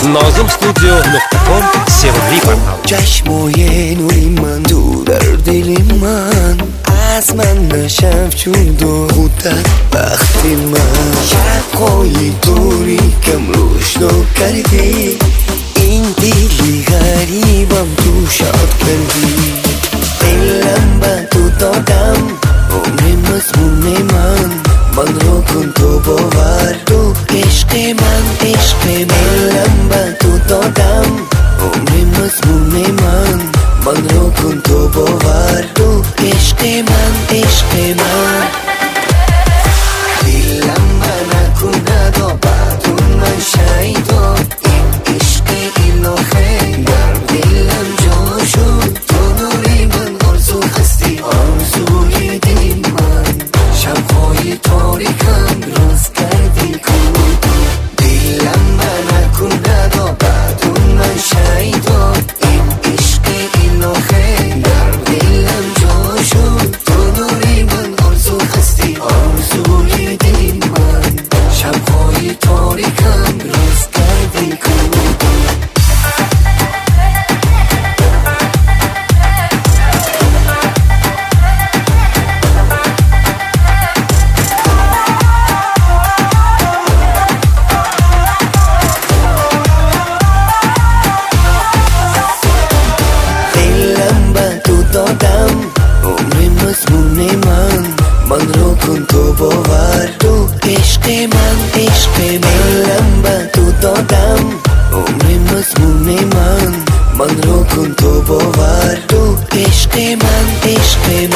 nozimstudio.com sevimli portal. چشمای نوری من تو در دل من از من نشف جود و خودت وقتی من شبهای دوری کم روشنو کردی این دلی غریبم تو شاد کردی دلم با تو دادم عمر مضمون من رو کن تو باور تو عشق من دلم با تو دادم عمر مضمون من رو کن تو باور تو عشق من دلم من نکن ندا بعدون من شیدا این عشق الهی در دلم جا شد تو نوری من آرزو هستی آرزوی دل من شبهای تاریکم راز کردی کن دلم من نکن ندا بعدون من شیدا این عشق الهی در دلم جا شد تو نوری من آرزو هستی آرزوی دل من شبهای تاریکم راز کردی کن دادم عمر مضمون من رو کن تو باور تو عشق من دلم با تو دادم عمر مضمون من رو کن تو باور تو عشق من